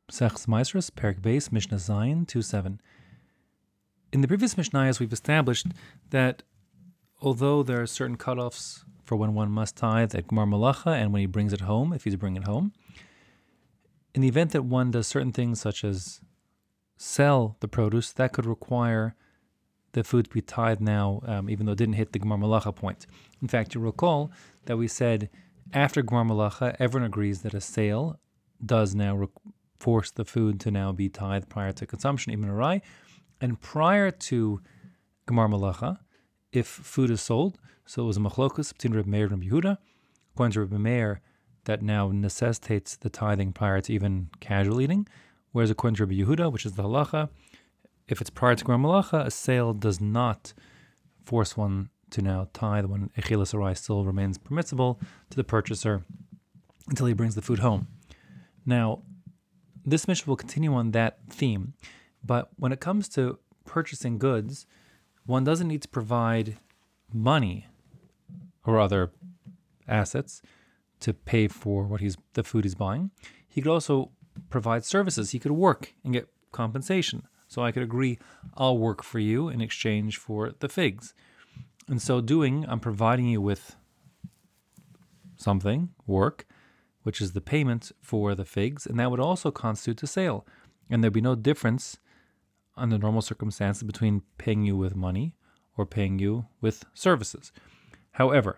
Sechs Maasros, Perek Beis, Mishnah Zayin 2:7. In the previous Mishnayos, we've established that although there are certain cutoffs for when one must tithe at Gemar Malacha and when he brings it home, if he's bringing it home, in the event that one does certain things such as sell the produce, that could require the food to be tithed now, even though it didn't hit the Gemar Malacha point. In fact, you recall that we said after Gemar Malacha, everyone agrees that a sale does now force the food to now be tithed prior to consumption, even arai. And prior to Gemar Malacha, if food is sold, so it was a machlokus between Reb Meir and Reb Yehuda, according to Reb Meir, that now necessitates the tithing prior to even casual eating, whereas according to Reb Yehuda, which is the halacha, if it's prior to Gemar Malacha, a sale does not force one to now tithe when Echilas Arai still remains permissible to the purchaser until he brings the food home. Now, this Mishnah will continue on that theme, but when it comes to purchasing goods, one doesn't need to provide money or other assets to pay for the food he's buying. He could also provide services. He could work and get compensation. So I could agree, I'll work for you in exchange for the figs. In so doing, I'm providing you with something, work, which is the payment for the figs, and that would also constitute a sale. And there'd be no difference under normal circumstances between paying you with money or paying you with services. However,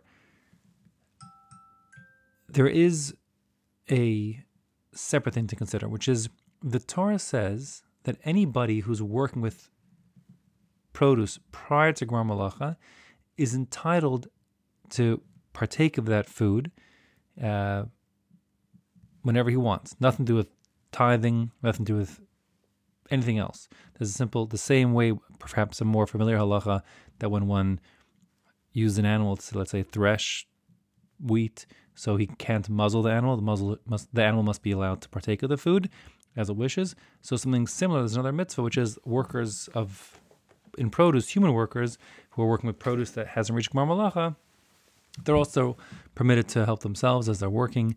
there is a separate thing to consider, which is the Torah says that anybody who's working with produce prior to Gemar Malacha is entitled to partake of that food whenever he wants. Nothing to do with tithing, nothing to do with anything else. There's the same way, perhaps a more familiar halacha, that when one uses an animal to, let's say, thresh wheat, so he can't muzzle the animal, the animal must be allowed to partake of the food as it wishes. So something similar, there's another mitzvah, which is workers in produce, human workers who are working with produce that hasn't reached Gemar Malacha, they're also permitted to help themselves as they're working.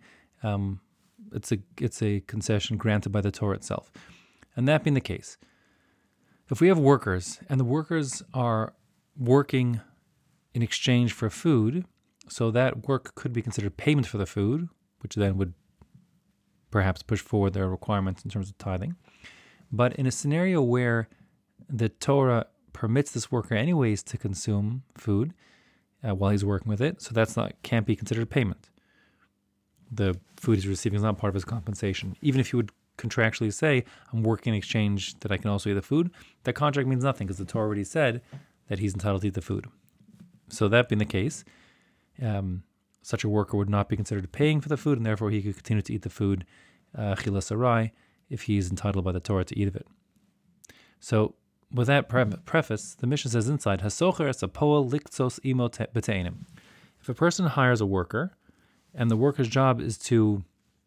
It's a concession granted by the Torah itself. And that being the case, if we have workers and the workers are working in exchange for food, so that work could be considered payment for the food, which then would perhaps push forward their requirements in terms of tithing. But in a scenario where the Torah permits this worker anyways to consume food while he's working with it, so can't be considered payment. The food he's receiving is not part of his compensation. Even if you would contractually say, I'm working in exchange that I can also eat the food, that contract means nothing because the Torah already said that he's entitled to eat the food. So that being the case, such a worker would not be considered paying for the food, and therefore he could continue to eat the food, chilas arai, if he's entitled by the Torah to eat of it. So, with that preface, the Mishnah says inside, Hasocher es apoel liktzos imo b'teinim. If a person hires a worker, and the worker's job is to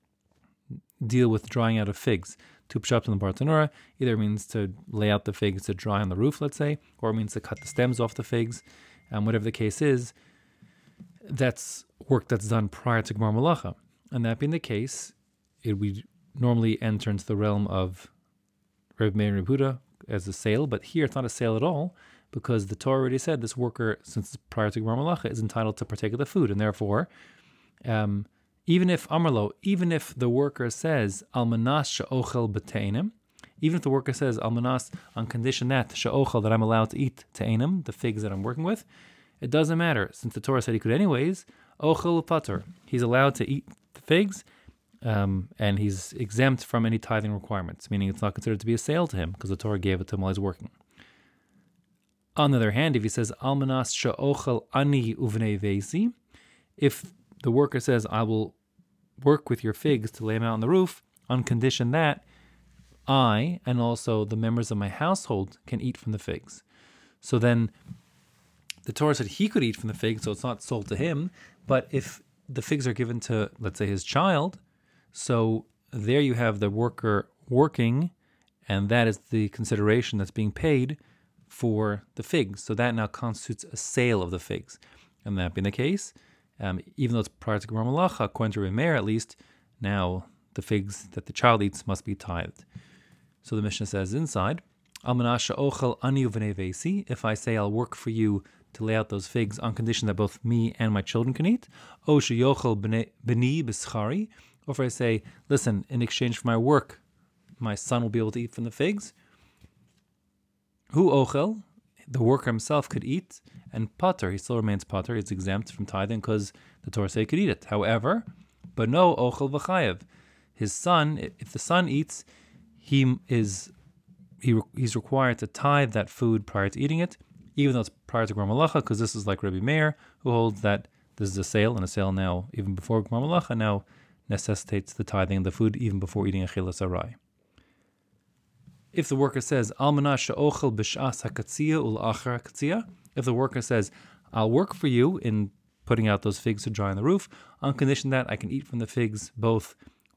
deal with drying out of figs, to pshat in the Bartanura, either means to lay out the figs to dry on the roof, let's say, or it means to cut the stems off the figs, whatever the case is, that's work that's done prior to Gemar Malacha. And that being the case, it would normally enter into the realm of Reb Meir and Reb Yehuda as a sale, but here it's not a sale at all, because the Torah already said this worker, since it's prior to Gemar Malacha, is entitled to partake of the food, and therefore, even if the worker says almanas she'ochel b'teinim, even if the worker says almanas on condition that she'ochel, that I'm allowed to eat te'enim, the figs that I'm working with, it doesn't matter, since the Torah said he could anyways. Ochel patur, he's allowed to eat the figs, and he's exempt from any tithing requirements, meaning it's not considered to be a sale to him because the Torah gave it to him while he's working. On the other hand, if he says almanas she'ochel ani uvnei veisi, if the worker says, I will work with your figs to lay them out on the roof on condition that I and also the members of my household can eat from the figs. So then the Torah said he could eat from the figs, so it's not sold to him. But if the figs are given to, let's say, his child, so there you have the worker working, and that is the consideration that's being paid for the figs. So that now constitutes a sale of the figs. And that being the case, even though it's prior to Gemar Malacha, according to Reb Meir at least, now the figs that the child eats must be tithed. So the Mishnah says inside, if I say I'll work for you to lay out those figs on condition that both me and my children can eat, or if I say, listen, in exchange for my work, my son will be able to eat from the figs, hu ochel, the worker himself could eat, and pater, he still remains pater, he's exempt from tithing because the Torah says he could eat it. However, but no ochel v'chayev, his son, if the son eats, he's required to tithe that food prior to eating it, even though it's prior to Gmar Malacha, because this is like Rabbi Meir, who holds that this is a sale, and a sale now, even before Gmar Malacha, now necessitates the tithing of the food even before eating achilas arai. If the worker says, Almanah she'ochel b'sh'as hakatzia ul'achar hakatzia, if the worker says, I'll work for you in putting out those figs to dry on the roof, on condition that I can eat from the figs both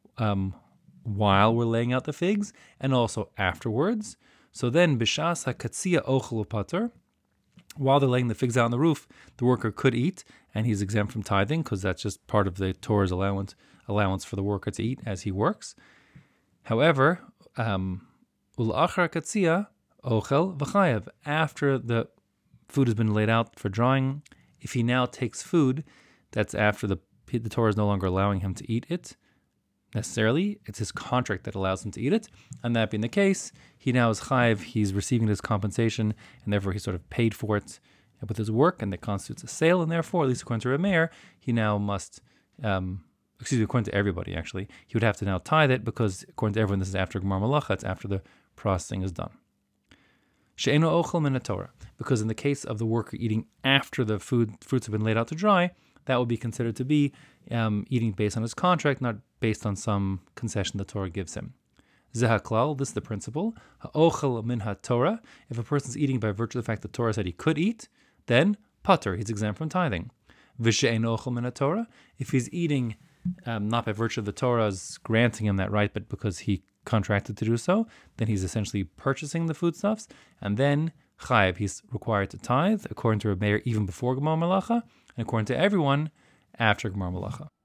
while we're laying out the figs and also afterwards. So then, b'sh'as hakatzia ochel upater, while they're laying the figs out on the roof, the worker could eat, and he's exempt from tithing because that's just part of the Torah's allowance for the worker to eat as he works. However, ul'achar katzia ochel v'chayev, after the food has been laid out for drying, if he now takes food that's after the Torah is no longer allowing him to eat it necessarily, it's his contract that allows him to eat it, and that being the case, he now is chayev, he's receiving his compensation, and therefore he's sort of paid for it with his work, and that constitutes a sale, and therefore, at least according to Rameir, he now must, according to everybody actually, he would have to now tithe it, because according to everyone, this is after Gmar Malacha, it's after the processing is done. She'eno ochel min haTorah, because in the case of the worker eating after the fruits have been laid out to dry, that would be considered to be eating based on his contract, not based on some concession the Torah gives him. Zehaklal, this is the principle. Ha'ochel min haTorah, if a person's eating by virtue of the fact that the Torah said he could eat, then pater, he's exempt from tithing. V'she'eno ochel min haTorah, if he's eating not by virtue of the Torah's granting him that right, but because he contracted to do so, then he's essentially purchasing the foodstuffs, and then chayev, he's required to tithe, according to Rabbi Meir, even before Gmar Malacha, and according to everyone, after Gmar Malacha.